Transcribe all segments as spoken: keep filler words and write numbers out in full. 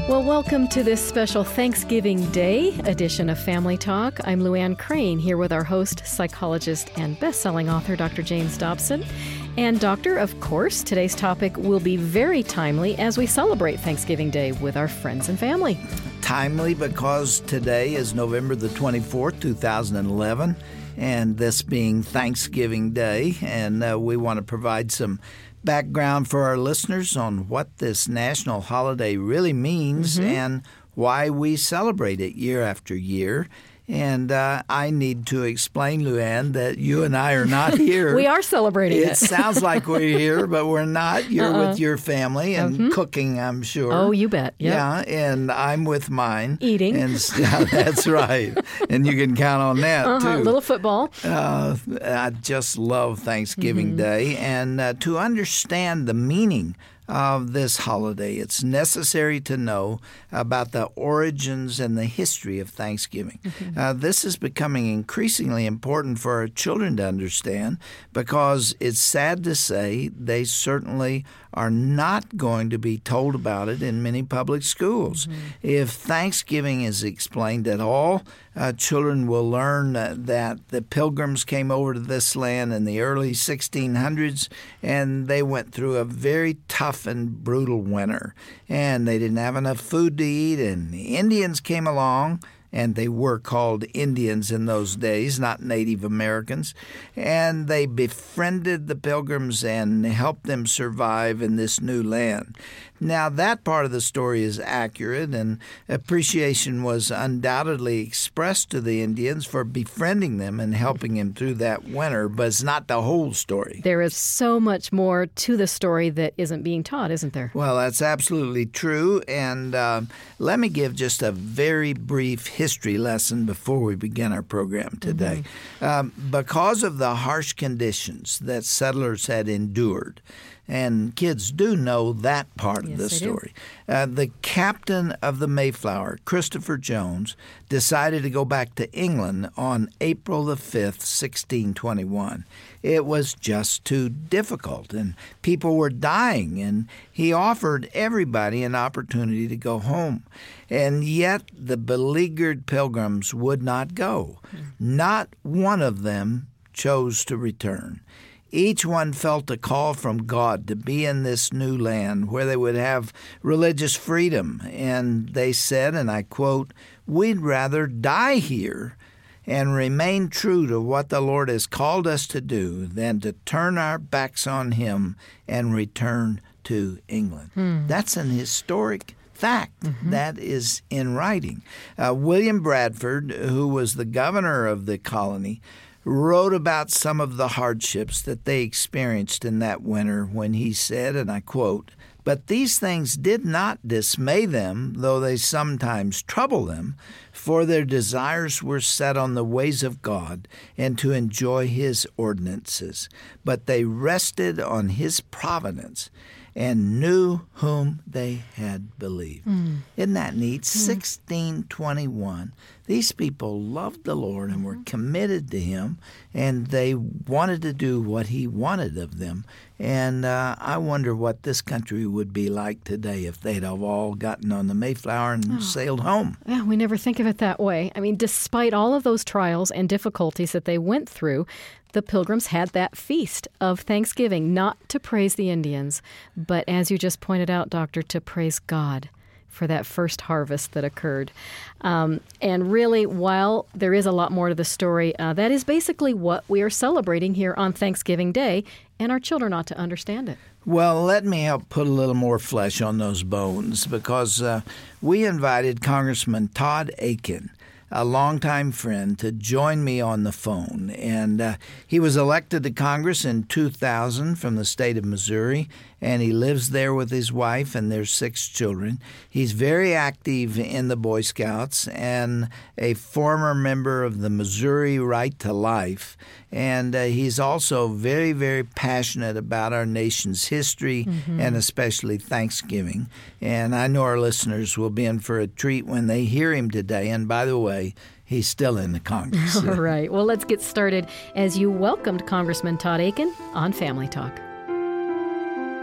Well, welcome to this special Thanksgiving Day edition of Family Talk. I'm Luann Crane, here with our host, psychologist, and best-selling author, Doctor James Dobson. And Doctor, of course, today's topic will be very timely as we celebrate Thanksgiving Day with our friends and family. Timely because today is November the twenty-fourth, two thousand eleven, and this being Thanksgiving Day, and uh, we want to provide some background for our listeners on what this national holiday really means mm-hmm. and why we celebrate it year after year. And uh, I need to explain, Luann, that you and I are not here. We are celebrating it. It sounds like we're here, but we're not. You're uh-uh. with your family and mm-hmm. cooking, I'm sure. Oh, you bet. Yep. Yeah, and I'm with mine. Eating. And, yeah, that's right. And you can count on that, uh-huh. too. Little football. Uh, I just love Thanksgiving mm-hmm. Day. And uh, to understand the meaning of this holiday, it's necessary to know about the origins and the history of Thanksgiving. Mm-hmm. Uh, this is becoming increasingly important for our children to understand because it's sad to say they certainly are not going to be told about it in many public schools. Mm-hmm. If Thanksgiving is explained at all, uh, children will learn uh, that the Pilgrims came over to this land in the early sixteen hundreds, and they went through a very tough and brutal winter, and they didn't have enough food to eat, and the Indians came along, and they were called Indians in those days, not Native Americans, and they befriended the Pilgrims and helped them survive in this new land. Now, that part of the story is accurate, and appreciation was undoubtedly expressed to the Indians for befriending them and helping them through that winter, but it's not the whole story. There is so much more to the story that isn't being taught, isn't there? Well, that's absolutely true, and uh, let me give just a very brief history lesson before we begin our program today. Mm-hmm. Um, because of the harsh conditions that settlers had endured, and kids do know that part of yes, the story. Uh, the captain of the Mayflower, Christopher Jones, decided to go back to England on April the fifth, sixteen twenty-one. It was just too difficult, and people were dying, and he offered everybody an opportunity to go home. And yet the beleaguered Pilgrims would not go. Mm. Not one of them chose to return. Each one felt a call from God to be in this new land where they would have religious freedom. And they said, and I quote, "We'd rather die here and remain true to what the Lord has called us to do than to turn our backs on Him and return to England." Hmm. That's an historic fact. Mm-hmm. That is in writing. Uh, William Bradford, who was the governor of the colony, wrote about some of the hardships that they experienced in that winter when he said, and I quote, "But these things did not dismay them, though they sometimes trouble them, for their desires were set on the ways of God and to enjoy His ordinances. But they rested on His providence and knew whom they had believed." Mm. Isn't that neat? Mm. sixteen twenty-one. These people loved the Lord and were committed to Him, and they wanted to do what He wanted of them. And uh, I wonder what this country would be like today if they'd have all gotten on the Mayflower and oh. sailed home. Yeah, we never think of it that way. I mean, despite all of those trials and difficulties that they went through, the Pilgrims had that feast of Thanksgiving, not to praise the Indians, but as you just pointed out, Doctor, to praise God for that first harvest that occurred. Um, and really, while there is a lot more to the story, uh, that is basically what we are celebrating here on Thanksgiving Day, and our children ought to understand it. Well, let me help put a little more flesh on those bones, because uh, we invited Congressman Todd Akin, a longtime friend, to join me on the phone. And uh, he was elected to Congress in two thousand from the state of Missouri, and he lives there with his wife and their six children. He's very active in the Boy Scouts and a former member of the Missouri Right to Life. And uh, he's also very, very passionate about our nation's history mm-hmm. and especially Thanksgiving. And I know our listeners will be in for a treat when they hear him today. And by the way, he's still in the Congress. All right. Well, let's get started as you welcomed Congressman Todd Akin on Family Talk.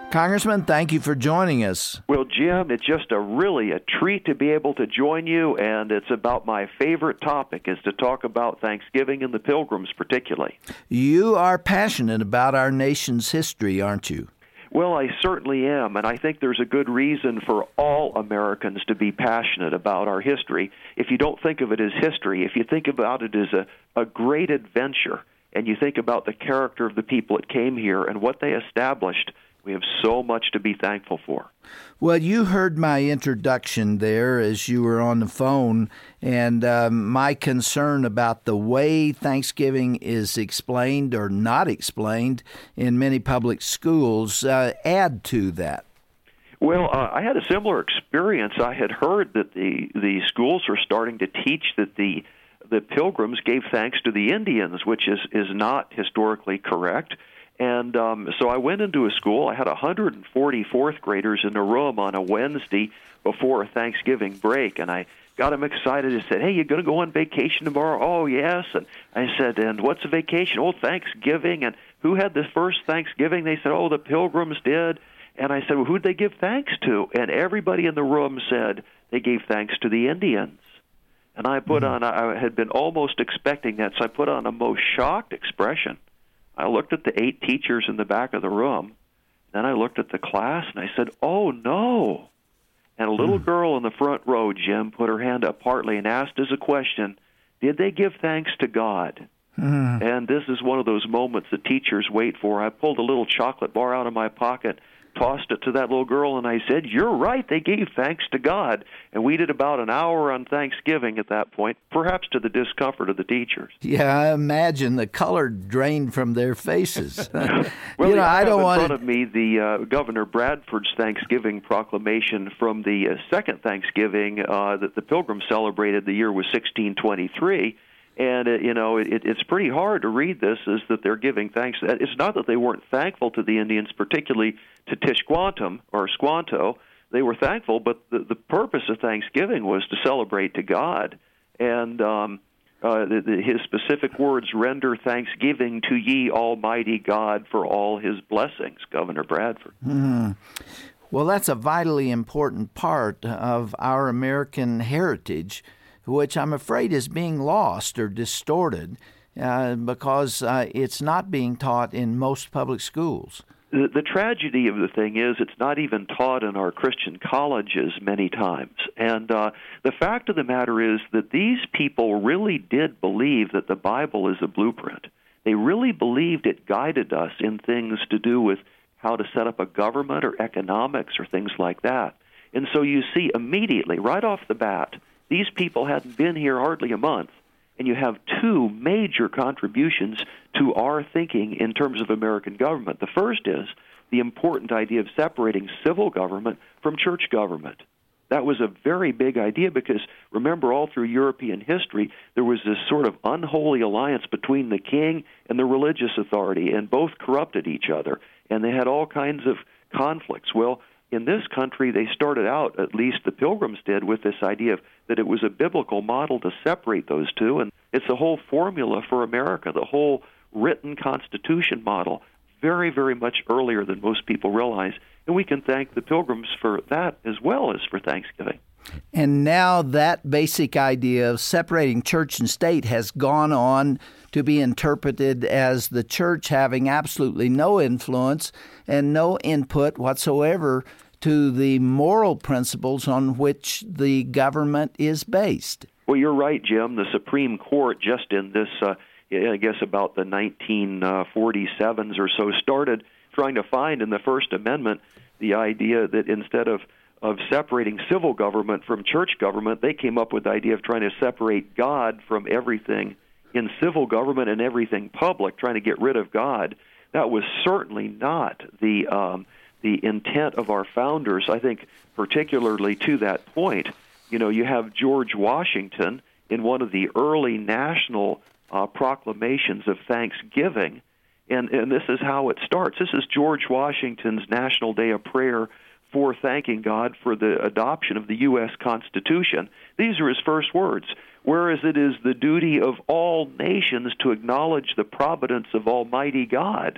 Congressman, thank you for joining us. Well, Jim, it's just a really a treat to be able to join you, and it's about my favorite topic is to talk about Thanksgiving and the Pilgrims particularly. You are passionate about our nation's history, aren't you? Well, I certainly am, and I think there's a good reason for all Americans to be passionate about our history. If you don't think of it as history, if you think about it as a, a great adventure, and you think about the character of the people that came here and what they established, we have so much to be thankful for. Well, you heard my introduction there as you were on the phone, and um, my concern about the way Thanksgiving is explained or not explained in many public schools uh, add to that. Well, uh, I had a similar experience. I had heard that the, the schools were starting to teach that the the Pilgrims gave thanks to the Indians, which is, is not historically correct. And um, so I went into a school. I had one hundred forty fourth graders in the room on a Wednesday before a Thanksgiving break, and I got them excited and said, "Hey, you going to go on vacation tomorrow?" "Oh, yes." And I said, "And what's a vacation?" "Oh, Thanksgiving." "And who had the first Thanksgiving?" They said, "Oh, the Pilgrims did." And I said, "Well, who'd they give thanks to?" And everybody in the room said they gave thanks to the Indians. And I put mm-hmm. on, I had been almost expecting that, so I put on a most shocked expression. I looked at the eight teachers in the back of the room. Then I looked at the class, and I said, "Oh, no." And a little mm. girl in the front row, Jim, put her hand up partly and asked as a question, "Did they give thanks to God?" Mm. And this is one of those moments that teachers wait for. I pulled a little chocolate bar out of my pocket, tossed it to that little girl, and I said, "You're right, they gave thanks to God." And we did about an hour on Thanksgiving at that point, perhaps to the discomfort of the teachers. Yeah, I imagine the color drained from their faces. well, you know, I, I don't have want in front of me the uh, Governor Bradford's Thanksgiving proclamation from the uh, second Thanksgiving uh, that the Pilgrims celebrated. The year was sixteen twenty-three. And, uh, you know, it, it's pretty hard to read this as that they're giving thanks. It's not that they weren't thankful to the Indians, particularly to Tishquantum or Squanto. They were thankful, but the, the purpose of Thanksgiving was to celebrate to God. And um, uh, the, the, his specific words, "Render thanksgiving to ye Almighty God for all his blessings," Governor Bradford. Mm. Well, that's a vitally important part of our American heritage, which I'm afraid is being lost or distorted uh, because uh, it's not being taught in most public schools. The, the tragedy of the thing is it's not even taught in our Christian colleges many times. And uh, the fact of the matter is that these people really did believe that the Bible is a blueprint. They really believed it guided us in things to do with how to set up a government or economics or things like that. And so you see immediately, right off the bat, these people hadn't been here hardly a month, and you have two major contributions to our thinking in terms of American government. The first is the important idea of separating civil government from church government. That was a very big idea because, remember, all through European history, there was this sort of unholy alliance between the king and the religious authority, and both corrupted each other, and they had all kinds of conflicts. Well, in this country, they started out, at least the Pilgrims did, with this idea of that it was a biblical model to separate those two, and it's the whole formula for America, the whole written Constitution model, very, very much earlier than most people realize, and we can thank the Pilgrims for that as well as for Thanksgiving. And now that basic idea of separating church and state has gone on to be interpreted as the church having absolutely no influence and no input whatsoever to the moral principles on which the government is based. Well, you're right, Jim. The Supreme Court, just in this, uh, I guess about the nineteen forty-sevens or so, started trying to find in the First Amendment the idea that instead of of separating civil government from church government, they came up with the idea of trying to separate God from everything in civil government and everything public, trying to get rid of God. That was certainly not the um, the intent of our founders. I think particularly to that point, you know, you have George Washington in one of the early national uh, proclamations of Thanksgiving, and, and this is how it starts. This is George Washington's National Day of Prayer for thanking God for the adoption of the U S Constitution. These are his first words. "Whereas it is the duty of all nations to acknowledge the providence of Almighty God."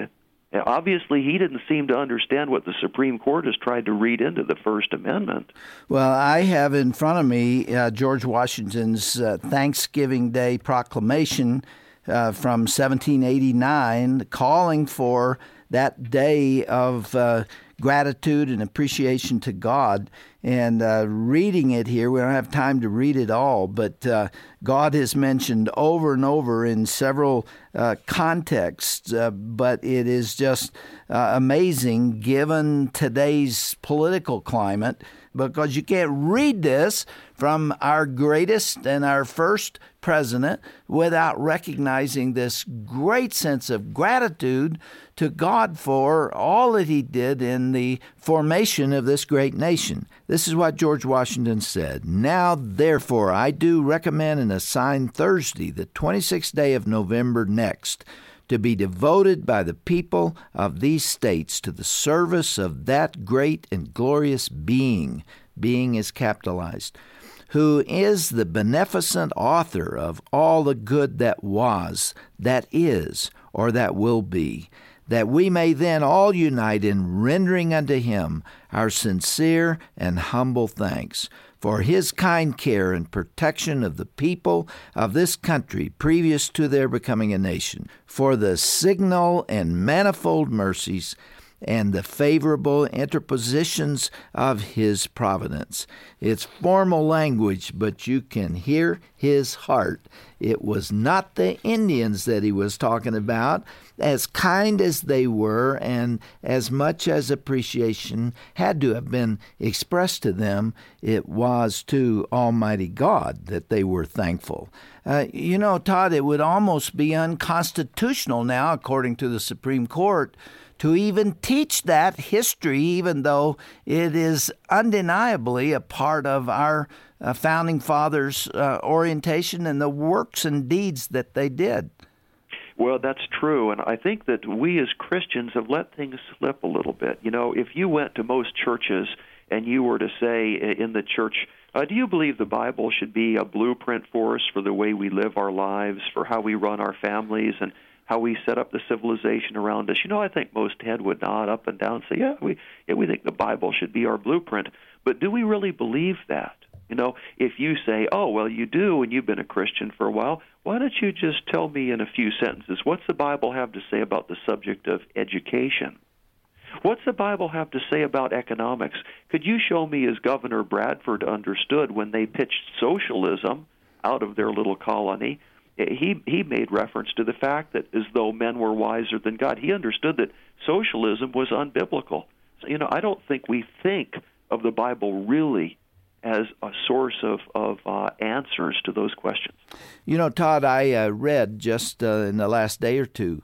Obviously, he didn't seem to understand what the Supreme Court has tried to read into the First Amendment. Well, I have in front of me uh, George Washington's uh, Thanksgiving Day proclamation uh, from seventeen eighty-nine, calling for that day of uh, gratitude and appreciation to God. And uh, reading it here, we don't have time to read it all, but uh, God is mentioned over and over in several uh, contexts. Uh, but it is just uh, amazing given today's political climate, because you can't read this from our greatest and our first president without recognizing this great sense of gratitude to God for all that he did in the formation of this great nation. This is what George Washington said. Now, therefore, I do recommend and assign Thursday, the twenty-sixth day of November next, to be devoted by the people of these states to the service of that great and glorious being, being is capitalized, who is the beneficent author of all the good that was, that is, or that will be, that we may then all unite in rendering unto him our sincere and humble thanks for his kind care and protection of the people of this country previous to their becoming a nation, for the signal and manifold mercies and the favorable interpositions of his providence. It's formal language, but you can hear his heart. It was not the Indians that he was talking about, as kind as they were, and as much as appreciation had to have been expressed to them, it was to Almighty God that they were thankful. Uh, you know, Todd, it would almost be unconstitutional now, according to the Supreme Court, to even teach that history, even though it is undeniably a part of our uh, Founding Fathers' uh, orientation and the works and deeds that they did. Well, that's true, and I think that we as Christians have let things slip a little bit. You know, if you went to most churches and you were to say in the church, uh, do you believe the Bible should be a blueprint for us for the way we live our lives, for how we run our families, and how we set up the civilization around us? You know, I think most head would nod up and down and say, yeah, we yeah, we think the Bible should be our blueprint. But do we really believe that? You know, if you say, oh, well, you do, and you've been a Christian for a while, why don't you just tell me in a few sentences, what's the Bible have to say about the subject of education? What's the Bible have to say about economics? Could you show me, as Governor Bradford understood when they pitched socialism out of their little colony, He he made reference to the fact that as though men were wiser than God. He understood that socialism was unbiblical. So, you know, I don't think we think of the Bible really as a source of, of uh, answers to those questions. You know, Todd, I uh, read just uh, in the last day or two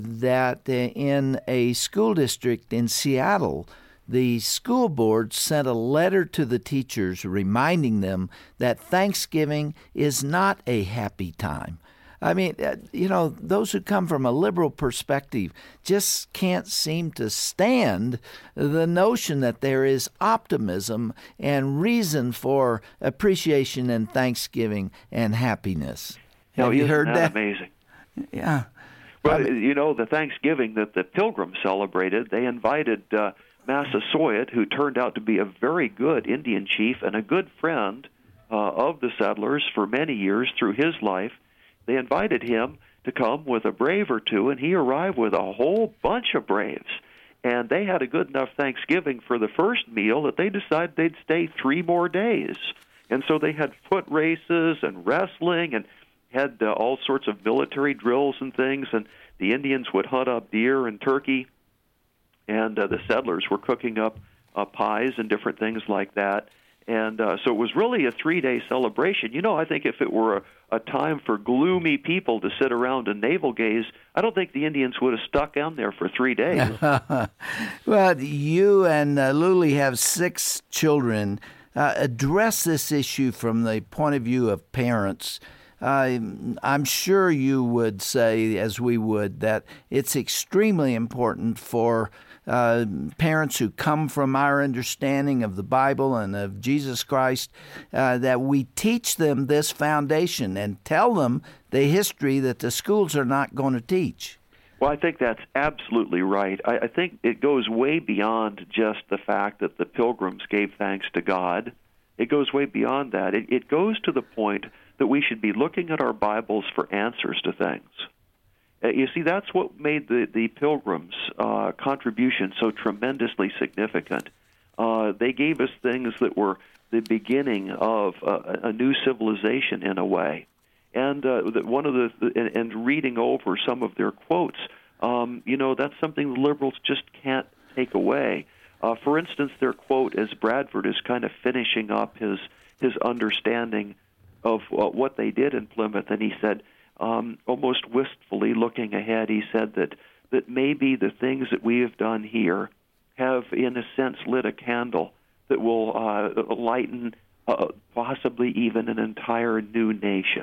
that in a school district in Seattle, the school board sent a letter to the teachers reminding them that Thanksgiving is not a happy time. I mean, you know, those who come from a liberal perspective just can't seem to stand the notion that there is optimism and reason for appreciation and thanksgiving and happiness. Now, Have you isn't heard that? that? Amazing. Yeah. Well, I mean, you know, the Thanksgiving that the Pilgrims celebrated, they invited uh, Massasoit, who turned out to be a very good Indian chief and a good friend uh, of the settlers for many years through his life. They invited him to come with a brave or two, and he arrived with a whole bunch of braves. And they had a good enough Thanksgiving for the first meal that they decided they'd stay three more days. And so they had foot races and wrestling and had uh, all sorts of military drills and things, and the Indians would hunt up deer and turkey, and uh, the settlers were cooking up uh, pies and different things like that. And uh, so it was really a three-day celebration. You know, I think if it were a, a time for gloomy people to sit around and navel gaze, I don't think the Indians would have stuck down there for three days. Well, you and uh, Luli have six children. Uh, address this issue from the point of view of parents. Uh, I'm sure you would say, as we would, that it's extremely important for Uh, parents who come from our understanding of the Bible and of Jesus Christ, uh, that we teach them this foundation and tell them the history that the schools are not going to teach. Well, I think that's absolutely right. I, I think it goes way beyond just the fact that the Pilgrims gave thanks to God. It goes way beyond that. It, it goes to the point that we should be looking at our Bibles for answers to things. Uh, you see, that's what made the, the Pilgrims' uh, contribution so tremendously significant. Uh, they gave us things that were the beginning of uh, a new civilization in a way. And uh, one of the and, and reading over some of their quotes, um, you know, that's something the liberals just can't take away. Uh, for instance, their quote as Bradford is kind of finishing up his his understanding of uh, what they did in Plymouth, and he said, um, almost wistfully looking ahead, he said that that maybe the things that we have done here have, in a sense, lit a candle that will uh, lighten uh, possibly even an entire new nation.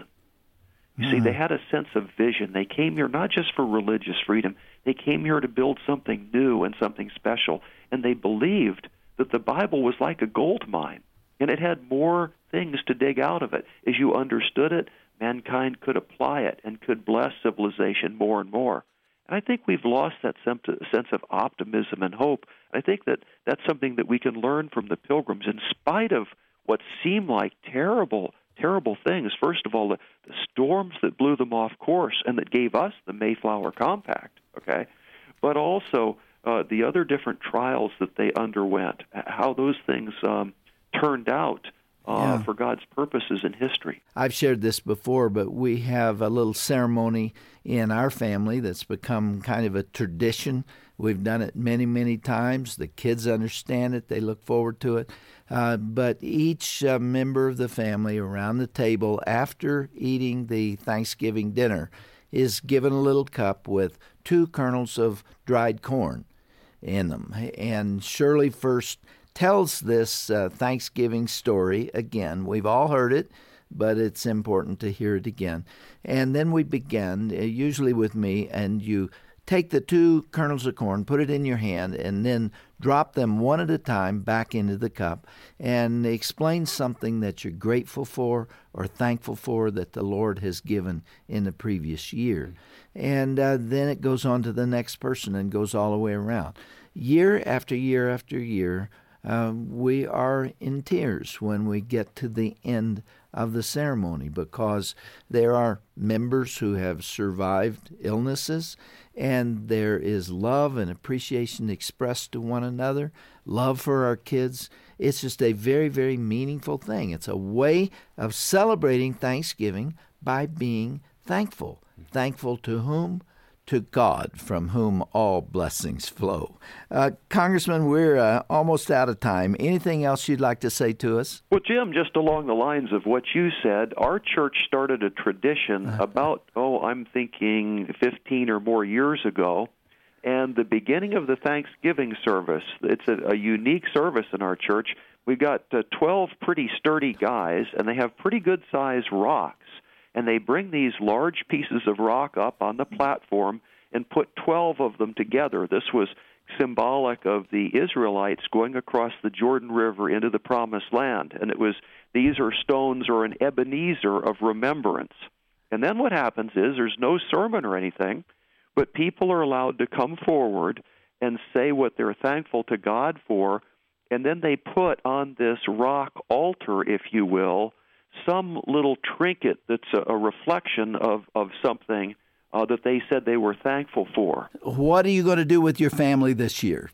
You see, they had a sense of vision. They came here not just for religious freedom. They came here to build something new and something special. And they believed that the Bible was like a gold mine, and it had more things to dig out of it. As you understood it, mankind could apply it and could bless civilization more and more. And I think we've lost that sense of optimism and hope. I think that that's something that we can learn from the Pilgrims in spite of what seemed like terrible terrible things. First of all, the, the storms that blew them off course and that gave us the Mayflower Compact, okay? But also uh, the other different trials that they underwent, how those things um, turned out uh, yeah. for God's purposes in history. I've shared this before, but we have a little ceremony in our family that's become kind of a tradition. We've done it many, many times. The kids understand it. They look forward to it. Uh, but each uh, member of the family around the table after eating the Thanksgiving dinner is given a little cup with two kernels of dried corn in them. And Shirley first tells this uh, Thanksgiving story again. We've all heard it, but it's important to hear it again. And then we begin, uh, usually with me, and you take the two kernels of corn, put it in your hand, and then drop them one at a time back into the cup and explain something that you're grateful for or thankful for that the Lord has given in the previous year. And uh, then it goes on to the next person and goes all the way around. Year after year after year, uh, we are in tears when we get to the end of the ceremony because there are members who have survived illnesses, and there is love and appreciation expressed to one another, love for our kids. It's just a very, very meaningful thing. It's a way of celebrating Thanksgiving by being thankful. Thankful to whom? To God, from whom all blessings flow. Uh, Congressman, we're uh, almost out of time. Anything else you'd like to say to us? Well, Jim, just along the lines of what you said, our church started a tradition uh-huh. about, oh, I'm thinking fifteen or more years ago, and the beginning of the Thanksgiving service, it's a, a unique service in our church. We've got uh, twelve pretty sturdy guys, and they have pretty good-sized rocks. And they bring these large pieces of rock up on the platform and put twelve of them together. This was symbolic of the Israelites going across the Jordan River into the Promised Land. And it was, these are stones or an Ebenezer of remembrance. And then what happens is there's no sermon or anything, but people are allowed to come forward and say what they're thankful to God for, and then they put on this rock altar, if you will, some little trinket that's a, a reflection of, of something uh, that they said they were thankful for. What are you going to do with your family this year?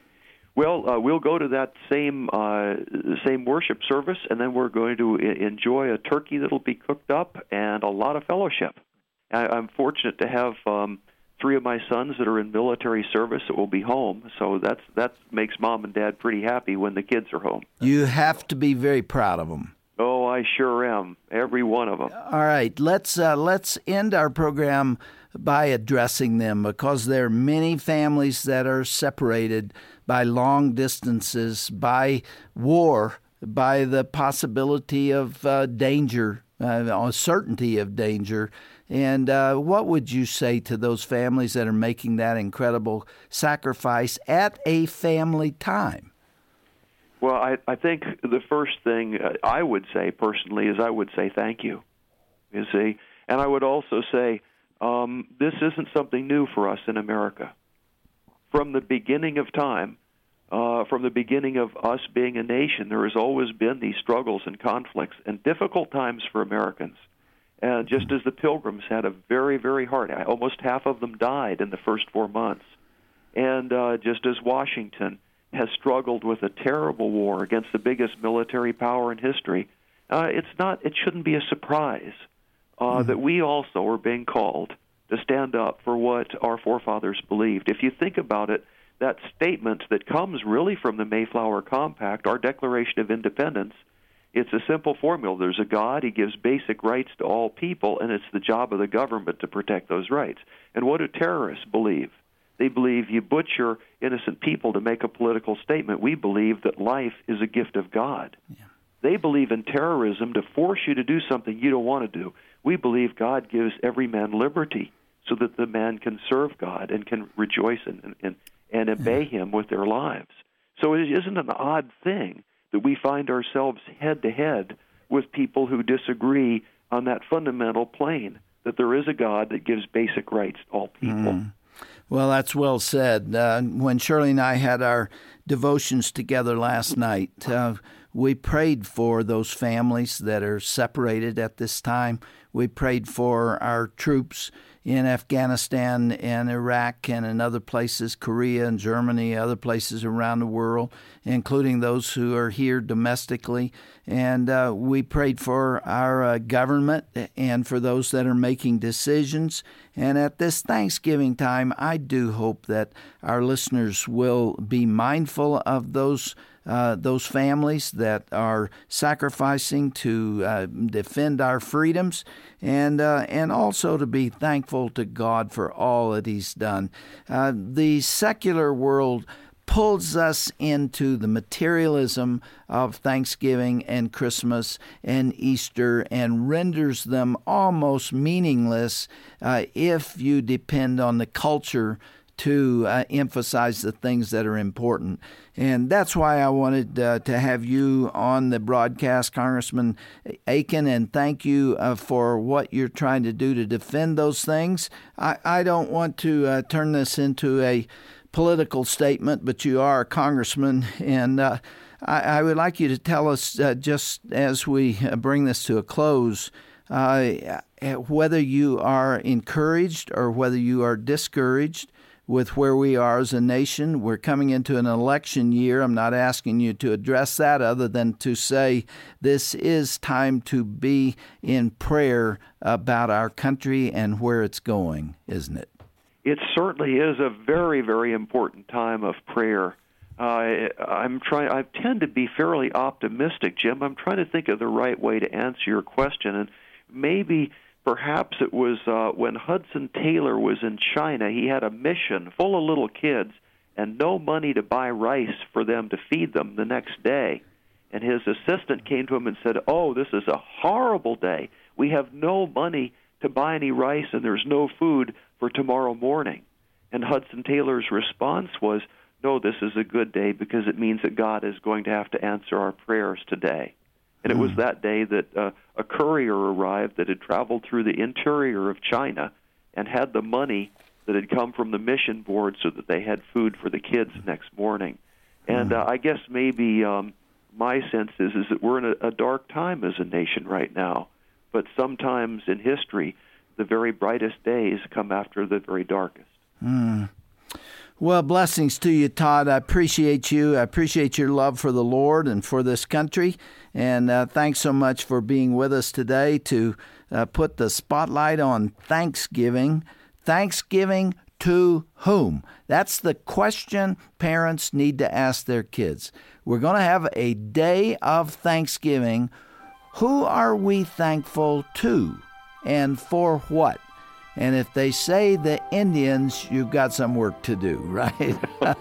Well, uh, we'll go to that same uh, same worship service, and then we're going to I- enjoy a turkey that'll be cooked up and a lot of fellowship. I- I'm fortunate to have um, three of my sons that are in military service that will be home, so that's that makes Mom and Dad pretty happy when the kids are home. You have to be very proud of them. Oh, I sure am. Every one of them. All right, let's uh, let's end our program by addressing them because there are many families that are separated by long distances, by war, by the possibility of uh, danger, uh, certainty of danger. And uh, what would you say to those families that are making that incredible sacrifice at a family time? Well, I, I think the first thing I would say personally is I would say thank you. You see, and I would also say Um, this isn't something new for us in America. From the beginning of time, uh, from the beginning of us being a nation, there has always been these struggles and conflicts and difficult times for Americans. And just as the Pilgrims had a very, very hard, almost half of them died in the first four months. And uh, just as Washington has struggled with a terrible war against the biggest military power in history, uh, it's not, it shouldn't be a surprise uh, mm-hmm. that we also are being called to stand up for what our forefathers believed. If you think about it, that statement that comes really from the Mayflower Compact, our Declaration of Independence, it's a simple formula. There's a God, he gives basic rights to all people, and it's the job of the government to protect those rights. And what do terrorists believe? They believe you butcher innocent people to make a political statement. We believe that life is a gift of God. Yeah. They believe in terrorism to force you to do something you don't want to do. We believe God gives every man liberty so that the man can serve God and can rejoice and, and, and obey him with their lives. So it isn't an odd thing that we find ourselves head-to-head with people who disagree on that fundamental plane, that there is a God that gives basic rights to all people. Mm. Well, that's well said. Uh, when Shirley and I had our devotions together last night, uh, we prayed for those families that are separated at this time. We prayed for our troops in Afghanistan and Iraq and in other places, Korea and Germany, other places around the world, including those who are here domestically. And uh, we prayed for our uh, government and for those that are making decisions. And at this Thanksgiving time, I do hope that our listeners will be mindful of those Uh, those families that are sacrificing to uh, defend our freedoms, and uh, and also to be thankful to God for all that He's done. Uh, the secular world pulls us into the materialism of Thanksgiving and Christmas and Easter and renders them almost meaningless uh, if you depend on the culture to uh, emphasize the things that are important. And that's why I wanted uh, to have you on the broadcast, Congressman Akin, and thank you uh, for what you're trying to do to defend those things. I, I don't want to uh, turn this into a political statement, but you are a congressman, and uh, I, I would like you to tell us, uh, just as we bring this to a close, uh, whether you are encouraged or whether you are discouraged with where we are as a nation. We're coming into an election year. I'm not asking you to address that other than to say this is time to be in prayer about our country and where it's going, isn't it? It certainly is a very, very important time of prayer. Uh, I'm trying. I tend to be fairly optimistic, Jim. I'm trying to think of the right way to answer your question, and maybe perhaps it was uh, when Hudson Taylor was in China, he had a mission full of little kids and no money to buy rice for them to feed them the next day. And his assistant came to him and said, "Oh, this is a horrible day. We have no money to buy any rice and there's no food for tomorrow morning." And Hudson Taylor's response was, "No, this is a good day because it means that God is going to have to answer our prayers today." And it was that day that uh, a courier arrived that had traveled through the interior of China and had the money that had come from the mission board so that they had food for the kids the next morning. And uh, I guess maybe um, my sense is, is that we're in a, a dark time as a nation right now. But sometimes in history, the very brightest days come after the very darkest. Mm. Well, blessings to you, Todd. I appreciate you. I appreciate your love for the Lord and for this country. And uh, thanks so much for being with us today to uh, put the spotlight on Thanksgiving. Thanksgiving to whom? That's the question parents need to ask their kids. We're going to have a day of Thanksgiving. Who are we thankful to and for what? And if they say the Indians, you've got some work to do, right?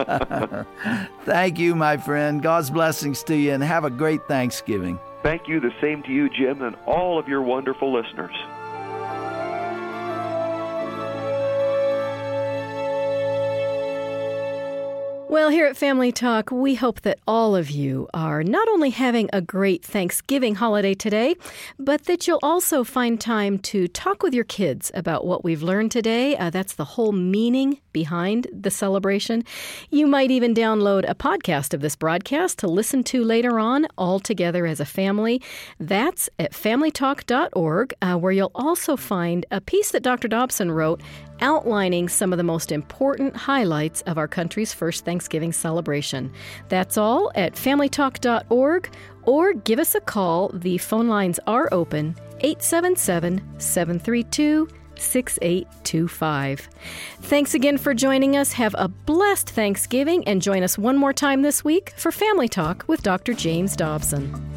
Thank you, my friend. God's blessings to you, and have a great Thanksgiving. Thank you. The same to you, Jim, and all of your wonderful listeners. Well, here at Family Talk, we hope that all of you are not only having a great Thanksgiving holiday today, but that you'll also find time to talk with your kids about what we've learned today. Uh, that's the whole meaning behind the celebration. You might even download a podcast of this broadcast to listen to later on, all together as a family. That's at family talk dot org, uh, where you'll also find a piece that Doctor Dobson wrote outlining some of the most important highlights of our country's first Thanksgiving celebration. That's all at family talk dot org, or give us a call. The phone lines are open, eight seven seven, seven three two, six eight two five. Thanks again for joining us. Have a blessed Thanksgiving, and join us one more time this week for Family Talk with Doctor James Dobson.